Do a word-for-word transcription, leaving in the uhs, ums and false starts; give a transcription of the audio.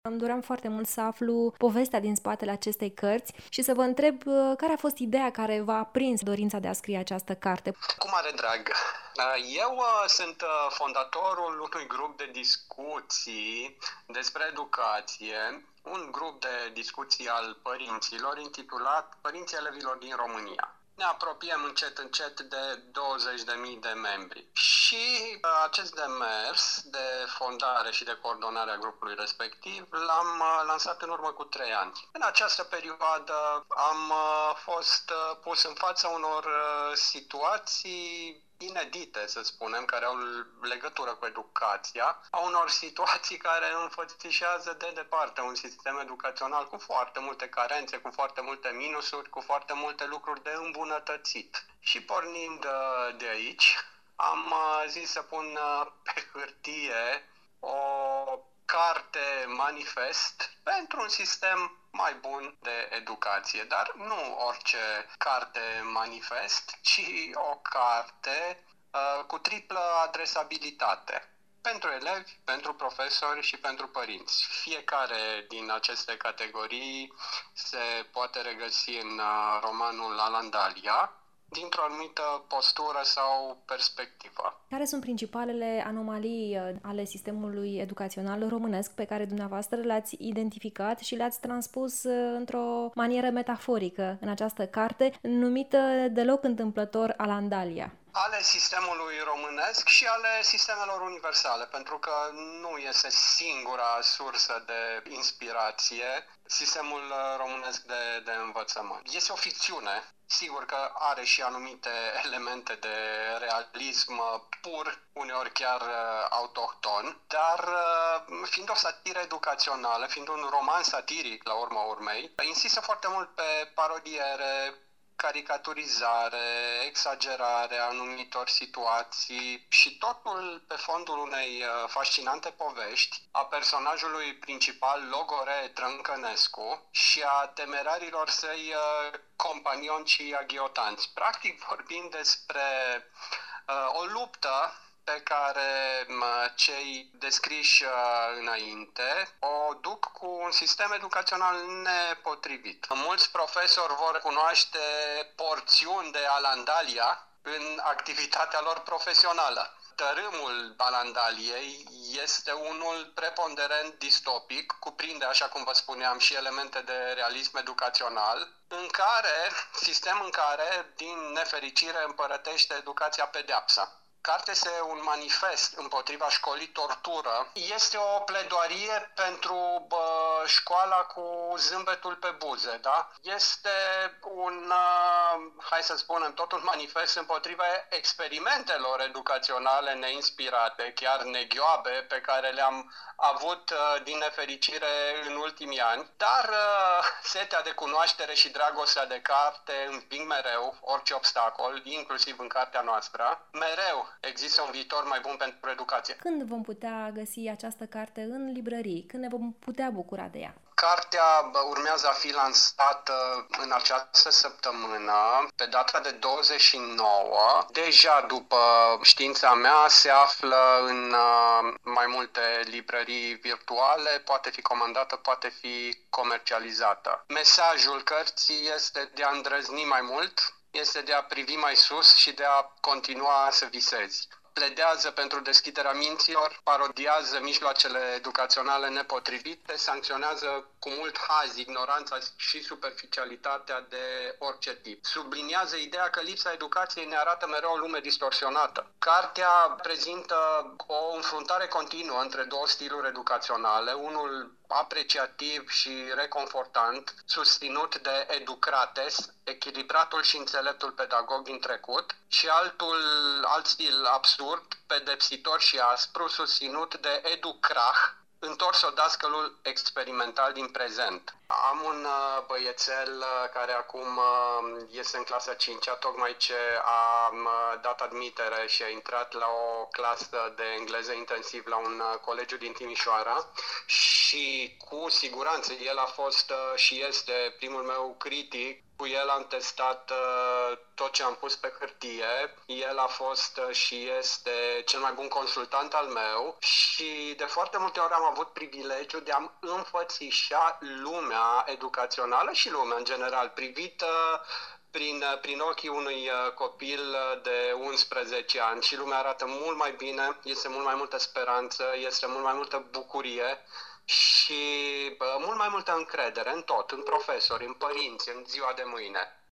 Îmi doream foarte mult să aflu povestea din spatele acestei cărți și să vă întreb uh, care a fost ideea care v-a aprins dorința de a scrie această carte. Cu mare drag! Eu uh, sunt uh, fondatorul unui grup de discuții despre educație, un grup de discuții al părinților intitulat Părinții elevilor din România. Ne apropiem încet încet de douăzeci de mii de membri. Și uh, acest demers de fondare și de coordonare a grupului respectiv l-am uh, lansat în urmă cu trei ani. În această perioadă am uh, fost uh, pus în fața unor uh, situații inedite, să spunem, care au legătură cu educația, a unor situații care înfățișează de departe un sistem educațional cu foarte multe carențe, cu foarte multe minusuri, cu foarte multe lucruri de îmbunătățit. Și pornind de aici, am zis să pun pe hârtie o carte manifest pentru un sistem mai bun de educație, dar nu orice carte manifest, ci o carte uh, cu triplă adresabilitate pentru elevi, pentru profesori și pentru părinți. Fiecare din aceste categorii se poate regăsi în uh, romanul Alandalia, dintr-o anumită postură sau perspectivă. Care sunt principalele anomalii ale sistemului educațional românesc pe care dumneavoastră le-ați identificat și le-ați transpus într-o manieră metaforică în această carte, numită deloc întâmplător Alandalia? Ale sistemului românesc și ale sistemelor universale, pentru că nu este singura sursă de inspirație sistemul românesc de, de învățământ. Este o ficțiune, sigur că are și anumite elemente de realism pur, uneori chiar autohton, dar fiind o satiră educațională, fiind un roman satiric la urma urmei, insistă foarte mult pe parodiere, caricaturizare, exagerare a anumitor situații și totul pe fondul unei fascinante povești a personajului principal Logore Trâncănescu și a temerarilor săi companioni și aghiotanți. Practic vorbind despre uh, o luptă pe care cei descriși înainte o duc cu un sistem educațional nepotrivit. Mulți profesori vor cunoaște porțiuni de Alandalia în activitatea lor profesională. Tărâmul Alandaliei este unul preponderent distopic, cuprinde, așa cum vă spuneam, și elemente de realism educațional, în care, sistem în care, din nefericire, împărătește educația pedeapsa. Cartea este un manifest împotriva școlii tortură. Este o pledoarie pentru bă, școala cu zâmbetul pe buze, da? Este un, uh, hai să spunem, tot un manifest împotriva experimentelor educaționale neinspirate, chiar neghioabe, pe care le-am avut uh, din nefericire în ultimii ani. Dar uh, setea de cunoaștere și dragostea de carte împing mereu orice obstacol, inclusiv în cartea noastră. Mereu există un viitor mai bun pentru educație. Când vom putea găsi această carte în librării? Când ne vom putea bucura de ea? Cartea urmează a fi lansată în această săptămână, pe data de douăzeci și nouă. Deja, după știința mea, se află în mai multe librării virtuale, poate fi comandată, poate fi comercializată. Mesajul cărții este de a îndrăzni mai mult, este de a privi mai sus și de a continua să visezi. Pledează pentru deschiderea minților, parodiază mijloacele educaționale nepotrivite, sancționează cu mult haz ignoranța și superficialitatea de orice tip. Subliniază ideea că lipsa educației ne arată mereu o lume distorsionată. Cartea prezintă o înfruntare continuă între două stiluri educaționale, unul apreciativ și reconfortant, susținut de Educrates, echilibratul și înțeleptul pedagog din trecut, și altul, alt stil absurd, pedepsitor și aspru, susținut de Educrah, întors-o-dascălul experimental din prezent. Am un uh, băiețel uh, care acum uh, este în clasa cincea, tocmai ce a uh, dat admitere și a intrat la o clasă de engleză intensiv la un uh, colegiu din Timișoara și cu siguranță el a fost uh, și este primul meu critic. Cu el am testat uh, tot ce am pus pe hârtie. El a fost uh, și este cel mai bun consultant al meu și și de foarte multe ori am avut privilegiul de a înfățișa lumea educațională și lumea în general, privită prin, prin ochii unui copil de unsprezece ani, și lumea arată mult mai bine, este mult mai multă speranță, este mult mai multă bucurie și bă, mult mai multă încredere în tot, în profesori, în părinți, în ziua de mâine.